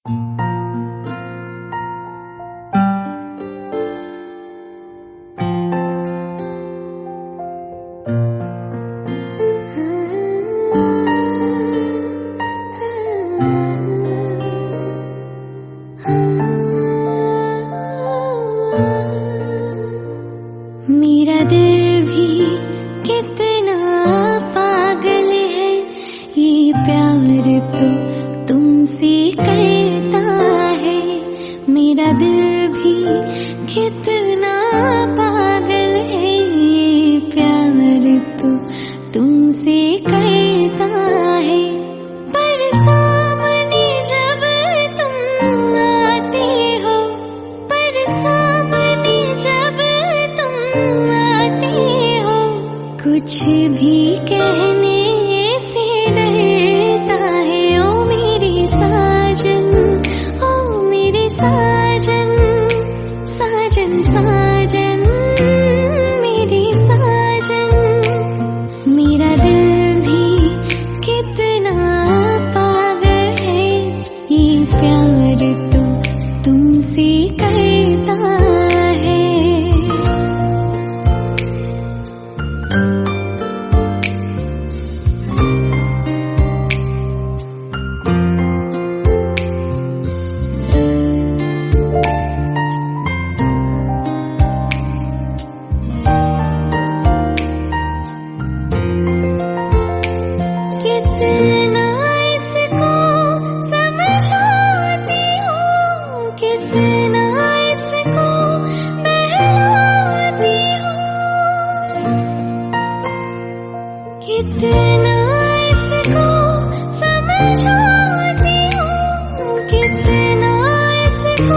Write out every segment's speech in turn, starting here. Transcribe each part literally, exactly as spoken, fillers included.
मेरा दिल भी कितना पागल है, ये प्यार तो तुमसे करता है। मेरा दिल भी कितना पागल है, ये प्यार तो तुमसे करता है। पर सामने जब तुम आते हो, पर सामने जब तुम आते हो, कुछ भी कहने से डरता है। ओ मेरे साजन, ओ मेरे साजन, साजन साजन मेरे साजन। मेरा दिल भी कितना पागल है, ये प्यार तो तुमसे करता है। कितना इसको समझाती हूँ, कितना इसको बहलाती हूँ, कितना इसको समझाती हूँ, कितना इसको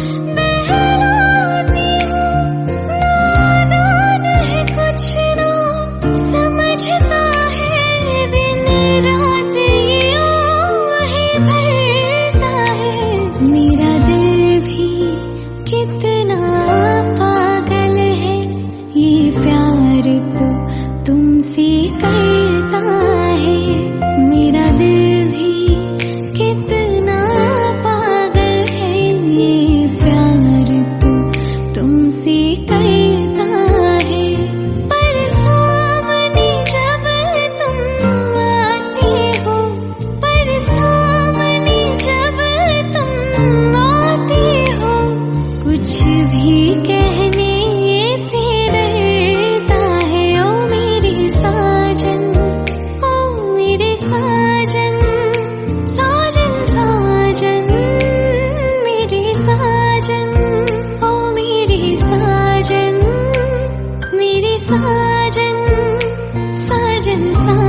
बहलाती हूँ। नादान है कुछ ना समझता है, दिन रात ये आहें भरता है। मेरा दिल भी कितना पागल है, ये प्यार तो तुमसे करता है। मेरा दिल भी कितना पागल है, ये प्यार तो तुमसे करता है। पर सामने जब तुम आते हो, पर सामने जब तुम आते हो, कुछ भी कहने से डरता है। ओ मेरे साजन, ओ मेरे साजन, साजन साजन मेरे साजन। ओ मेरे साजन, मेरे साजन, साजन साजन।